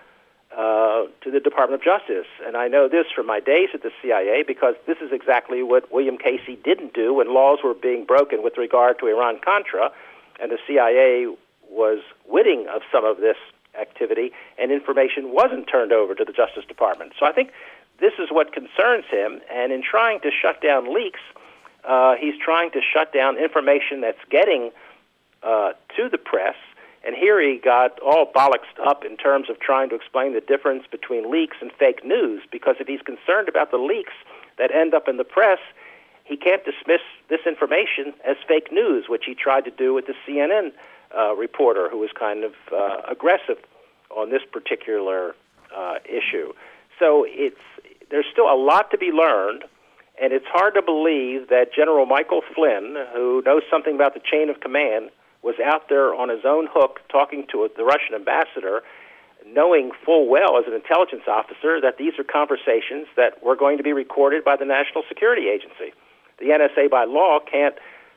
uh, to the Department of Justice. And I know this from my days at the C I A because this is exactly what William Casey didn't do when laws were being broken with regard to Iran-Contra, and the C I A was witting of some of this activity, and information wasn't turned over to the Justice Department. So I think this is what concerns him, and in trying to shut down leaks, uh, he's trying to shut down information that's getting uh, to the press, and here he got all bollocksed up in terms of trying to explain the difference between leaks and fake news, because if he's concerned about the leaks that end up in the press, he can't dismiss this information as fake news, which he tried to do with the C N N Uh, reporter who was kind of uh, aggressive on this particular uh, issue. So it's there's still a lot to be learned, and it's hard to believe that General Michael Flynn, who knows something about the chain of command, was out there on his own hook talking to the Russian ambassador, knowing full well as an intelligence officer that these are conversations that were going to be recorded by the National Security Agency. The N S A by law can't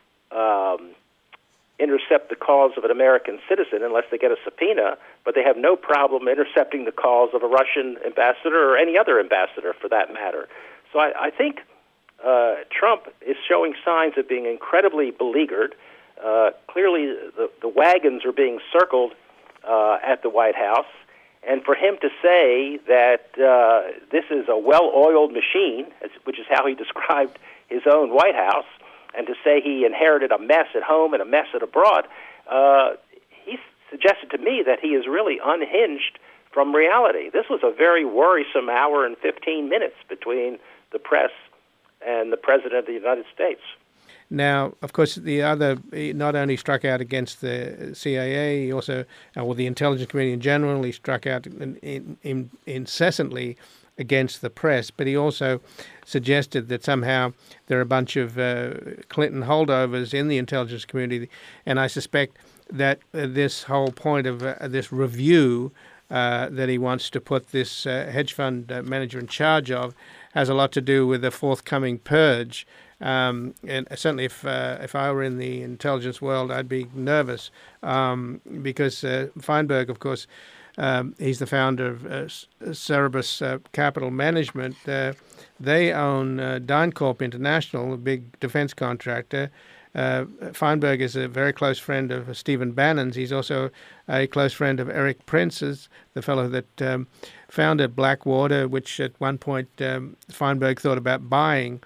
um, intercept the calls of an American citizen unless they get a subpoena, but they have no problem intercepting the calls of a Russian ambassador or any other ambassador for that matter. So I, I think uh, Trump is showing signs of being incredibly beleaguered. Uh, clearly the, the wagons are being circled uh, at the White House, and for him to say that uh, this is a well-oiled machine, which is how he described his own White House, and to say he inherited a mess at home and a mess at abroad, uh, he suggested to me that he is really unhinged from reality. This was a very worrisome hour and fifteen minutes between the press and the President of the United States. Now, of course, the other, he not only struck out against the C I A, he also, or the intelligence community in general, he struck out in, in, in incessantly against the press, but he also suggested that somehow there are a bunch of uh, Clinton holdovers in the intelligence community, and I suspect that uh, this whole point of uh, this review uh, that he wants to put this uh, hedge fund uh, manager in charge of has a lot to do with the forthcoming purge. Um, and certainly if uh, if I were in the intelligence world, I'd be nervous um, because uh, Feinberg, of course, Um, he's the founder of uh, Cerberus uh, Capital Management. Uh, they own uh, DynCorp International, a big defense contractor. Uh, Feinberg is a very close friend of Stephen Bannon's. He's also a close friend of Eric Prince's, the fellow that um, founded Blackwater, which at one point um, Feinberg thought about buying.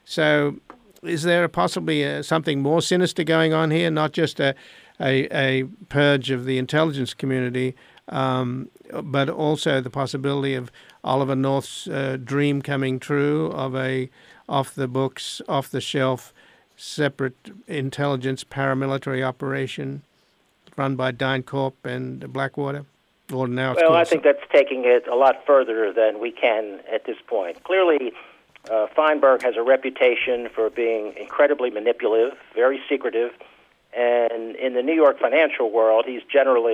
So is there possibly uh, something more sinister going on here, not just a, a, a purge of the intelligence community, Um, but also the possibility of Oliver North's uh, dream coming true of a off-the-books, off-the-shelf, separate intelligence paramilitary operation run by DynCorp and Blackwater? Or now it's well, I think that's taking it a lot further than we can at this point. Clearly, uh, Feinberg has a reputation for being incredibly manipulative, very secretive, and in the New York financial world, he's generally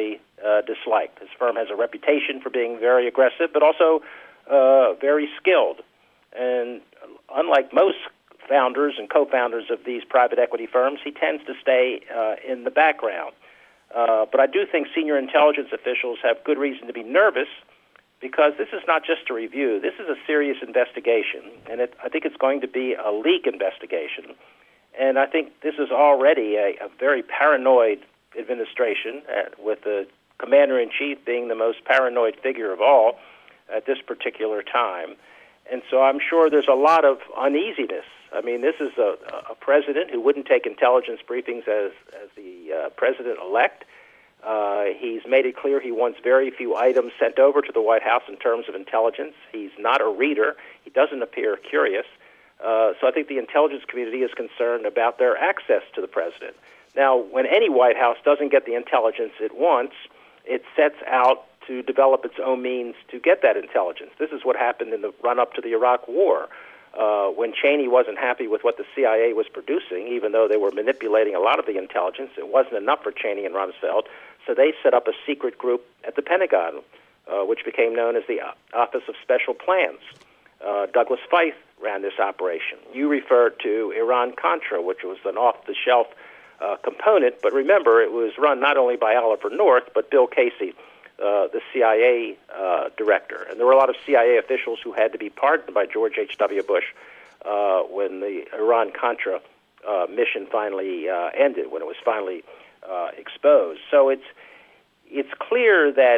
uh, disliked. His firm has a reputation for being very aggressive, but also uh, very skilled. And unlike most founders and co-founders of these private equity firms, he tends to stay uh, in the background. Uh, but I do think senior intelligence officials have good reason to be nervous, because this is not just a review. This is a serious investigation, and it, I think it's going to be a leak investigation. And I think this is already a, a very paranoid administration, uh, with the commander-in-chief being the most paranoid figure of all at this particular time. And so I'm sure there's a lot of uneasiness. I mean, this is a, a president who wouldn't take intelligence briefings as, as the uh, president-elect. Uh, he's made it clear he wants very few items sent over to the White House in terms of intelligence. He's not a reader. He doesn't appear curious. Uh, so I think the intelligence community is concerned about their access to the president. Now, when any White House doesn't get the intelligence it wants, it sets out to develop its own means to get that intelligence. This is what happened in the run-up to the Iraq War. Uh, when Cheney wasn't happy with what the C I A was producing, even though they were manipulating a lot of the intelligence, it wasn't enough for Cheney and Rumsfeld, so they set up a secret group at the Pentagon, uh, which became known as the Office of Special Plans. Uh, Douglas Feith ran this operation. You referred to Iran-Contra, which was an off-the-shelf uh, component, but remember, it was run not only by Oliver North, but Bill Casey, Uh, the C I A uh, director. And there were a lot of C I A officials who had to be pardoned by George H W. Bush uh, when the Iran-Contra uh, mission finally uh, ended, when it was finally uh, exposed. So it's it's clear that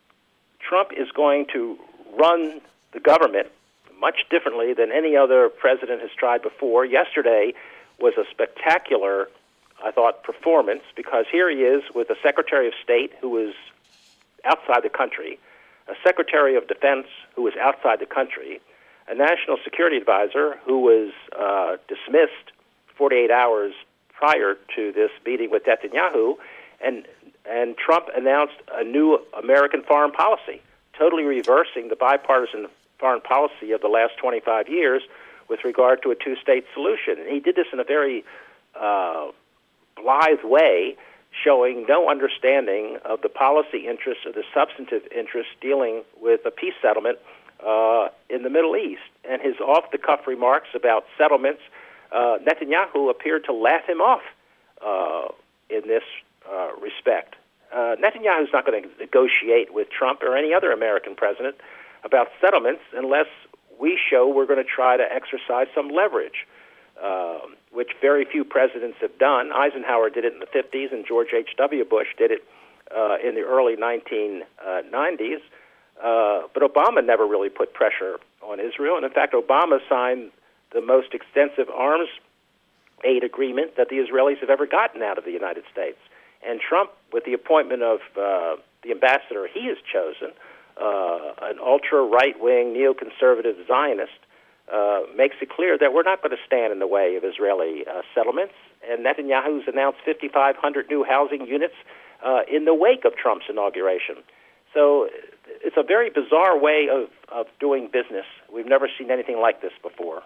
Trump is going to run the government much differently than any other president has tried before. Yesterday was a spectacular, I thought, performance, because here he is with a Secretary of State who was outside the country, a Secretary of Defense who was outside the country, a National Security Advisor who was uh, dismissed forty-eight hours prior to this meeting with Netanyahu, and and Trump announced a new American foreign policy, totally reversing the bipartisan foreign policy of the last twenty-five years with regard to a two-state solution. And he did this in a very uh, blithe way, showing no understanding of the policy interests or the substantive interests dealing with a peace settlement uh, in the Middle East. And his off-the-cuff remarks about settlements, uh, Netanyahu appeared to laugh him off uh, in this uh, respect. Uh, Netanyahu's not going to negotiate with Trump or any other American president about settlements unless we show we're going to try to exercise some leverage. Um, which very few presidents have done. Eisenhower did it in the fifties, and George H W. Bush did it uh, in the early nineteen nineties. Uh, but Obama never really put pressure on Israel. And in fact, Obama signed the most extensive arms aid agreement that the Israelis have ever gotten out of the United States. And Trump, with the appointment of uh, the ambassador he has chosen, uh, an ultra-right-wing neoconservative Zionist, Uh, makes it clear that we're not going to stand in the way of Israeli uh, settlements. And Netanyahu's announced fifty-five hundred new housing units uh, in the wake of Trump's inauguration. So it's a very bizarre way of, of doing business. We've never seen anything like this before.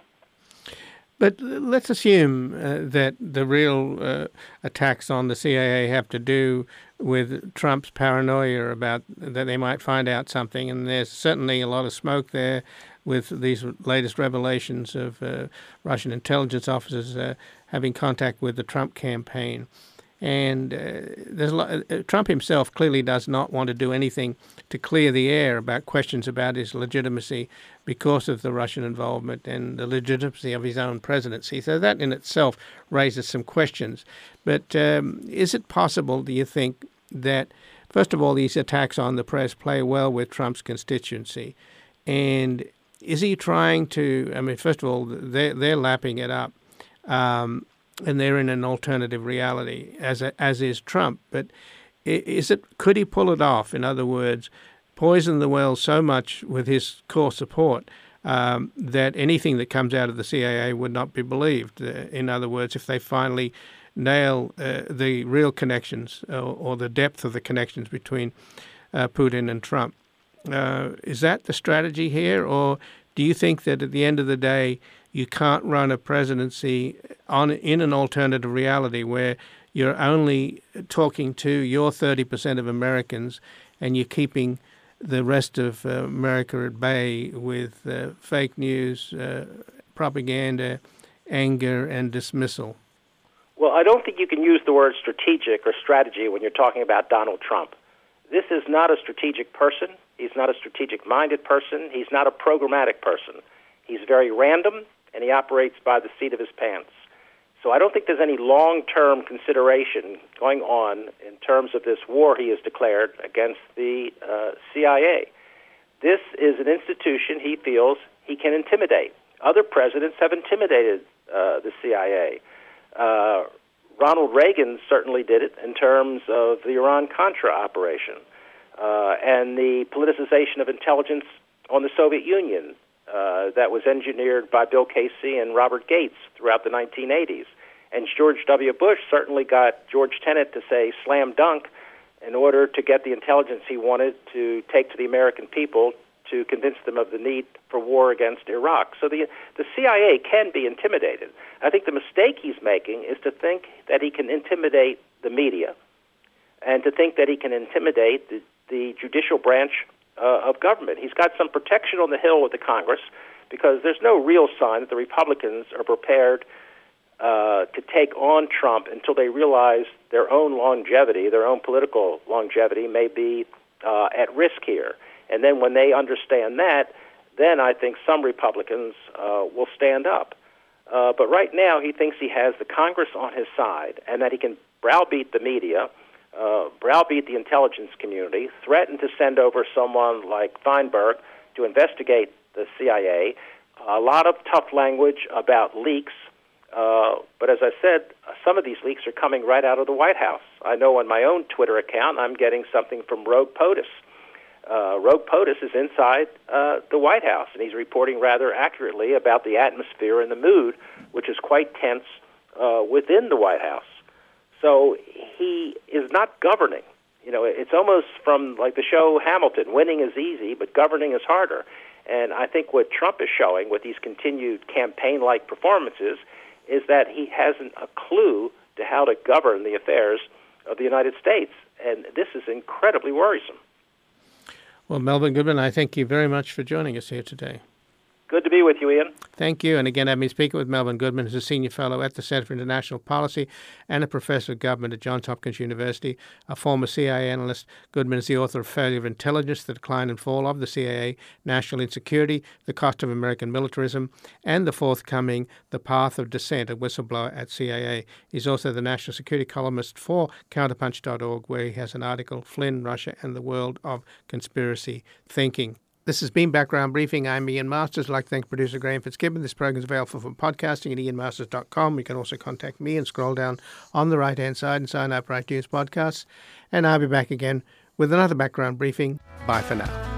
But let's assume uh, that the real uh, attacks on the C I A have to do with Trump's paranoia about that they might find out something, and there's certainly a lot of smoke there with these latest revelations of uh, Russian intelligence officers uh, having contact with the Trump campaign. And uh, there's a lot, uh, Trump himself clearly does not want to do anything to clear the air about questions about his legitimacy because of the Russian involvement and the legitimacy of his own presidency. So that in itself raises some questions. But um, is it possible, do you think, that, first of all, these attacks on the press play well with Trump's constituency? And is he trying to, I mean, first of all, they're, they're lapping it up. Um, and they're in an alternative reality, as a, as is Trump. But is it? Could he pull it off? In other words, poison the well so much with his core support um, that anything that comes out of the C I A would not be believed. Uh, in other words, if they finally nail uh, the real connections or, or the depth of the connections between uh, Putin and Trump. Uh, is that the strategy here, or do you think that at the end of the day you can't run a presidency on in an alternative reality where you're only talking to your thirty percent of Americans, and you're keeping the rest of uh, America at bay with uh, fake news, uh, propaganda, anger, and dismissal? Well, I don't think you can use the word strategic or strategy when you're talking about Donald Trump. This is not a strategic person. He's not a strategic-minded person. He's not a programmatic person. He's very random, and he operates by the seat of his pants. So I don't think there's any long-term consideration going on in terms of this war he has declared against the uh, C I A. This is an institution he feels he can intimidate. Other presidents have intimidated uh, the C I A. Uh, Ronald Reagan certainly did it in terms of the Iran-Contra operation uh, and the politicization of intelligence on the Soviet Union uh, that was engineered by Bill Casey and Robert Gates throughout the nineteen eighties. And George W. Bush certainly got George Tenet to say slam dunk in order to get the intelligence he wanted to take to the American people to convince them of the need for war against Iraq. So the the C I A can be intimidated. I think the mistake he's making is to think that he can intimidate the media and to think that he can intimidate the, the judicial branch uh, of government. He's got some protection on the Hill with the Congress because there's no real sign that the Republicans are prepared uh, to take on Trump until they realize their own longevity, their own political longevity may be uh, at risk here. And then when they understand that, then I think some Republicans uh, will stand up. Uh, but right now, he thinks he has the Congress on his side and that he can browbeat the media, uh, browbeat the intelligence community, threaten to send over someone like Feinberg to investigate the C I A. A lot of tough language about leaks. Uh, but as I said, some of these leaks are coming right out of the White House. I know on my own Twitter account, I'm getting something from Rogue POTUS. Uh, Rogue POTUS is inside uh, the White House, and he's reporting rather accurately about the atmosphere and the mood, which is quite tense uh, within the White House. So he is not governing. You know, it's almost from like the show Hamilton, winning is easy, but governing is harder. And I think what Trump is showing with these continued campaign-like performances is that he hasn't a clue to how to govern the affairs of the United States, and this is incredibly worrisome. Well, Melvin Goodman, I thank you very much for joining us here today. Good to be with you, Ian. Thank you. And again, I've been speaking with Melvin Goodman, who's a senior fellow at the Center for International Policy and a professor of government at Johns Hopkins University, a former C I A analyst. Goodman is the author of Failure of Intelligence, The Decline and Fall of the C I A, National Insecurity, The Cost of American Militarism, and the forthcoming The Path of Dissent, a whistleblower at C I A. He's also the national security columnist for counterpunch dot org, where he has an article, Flynn, Russia, and the World of Conspiracy Thinking. This has been Background Briefing. I'm Ian Masters. I'd like to thank producer Graham Fitzgibbon. This program is available for podcasting at ian masters dot com. You can also contact me and scroll down on the right-hand side and sign up for iTunes Podcasts. And I'll be back again with another Background Briefing. Bye for now.